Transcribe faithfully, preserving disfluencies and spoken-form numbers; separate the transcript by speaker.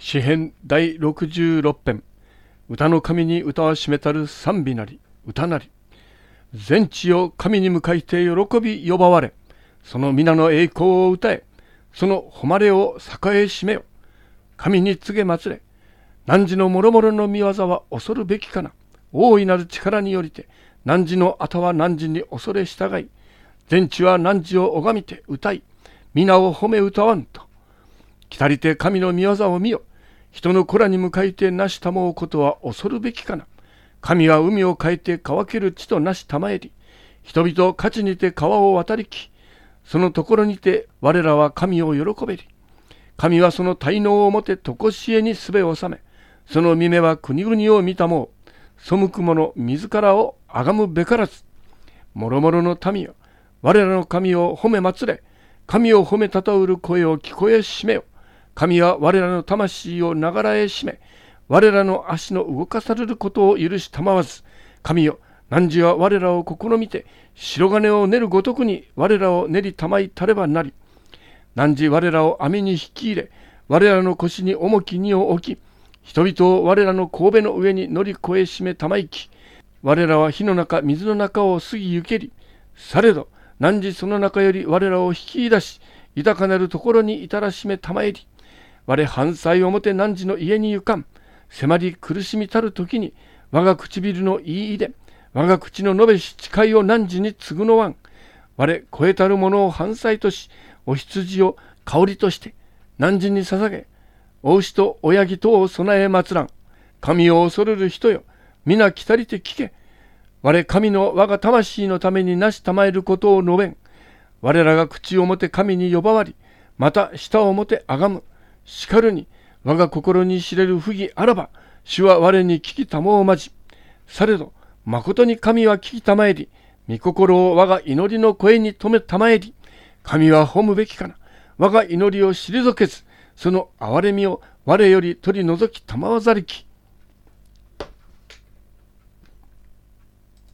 Speaker 1: 詩編第ろくじゅうろく編。歌の神に歌はしめたる賛美なり歌なり。全地を神に向かいて喜び呼ばわれ、その皆の栄光を歌え、その誉れを栄えしめよ。神に告げ祭れ、汝の諸々の見業は恐るべきかな。大いなる力によりて、汝の後は汝に恐れ従い、全地は汝を拝みて歌い、皆を褒め歌わんと。来たりて神の見業を見よ。人の子らに向かいてなしたもうことは恐るべきかな。神は海を変えて乾ける地となしたまえり、人々勝ちにて川を渡りき、そのところにて我らは神を喜べり。神はその滞納をもてとこしえにすべを収め、その見目は国々を見たもう、背く者自らをあがむべからず。もろもろの民よ、我らの神を褒め祭れ、神を褒めたたうる声を聞こえしめよ。神は我らの魂をながらへしめ、我らの足の動かされることを許したまわず、神よ、汝は我らを試みて、白金を練るごとくに我らを練りたまいたればなり、汝我らを網に引き入れ、我らの腰に重き荷を置き、人々を我らの神戸の上に乗り越えしめたまいき、我らは火の中、水の中を過ぎ行けり、されど、汝その中より我らを引き出し、豊かなるところに至らしめたまえり、我反罪をもて汝の家に行かん。迫り苦しみたる時に、我が唇の言い入れ、我が口の述べし誓いを汝に継ぐのわん。我超えたるものを反罪とし、お羊を香りとして、汝に捧げ、お牛と親木とを備え祭らん。神を恐れる人よ、皆来たりて聞け。我神の我が魂のためになしたまえることを述べん。我らが口をもて神に呼ばわり、また舌をもてあがむ。しかるに、我が心に知れる不義あらば、主は我に聞きたもうまじ。されど、誠に神は聞きたまえり、御心を我が祈りの声に止めたまえり、神は褒むべきかな。我が祈りを退けず、その憐れみを我より取り除きたまわざりき。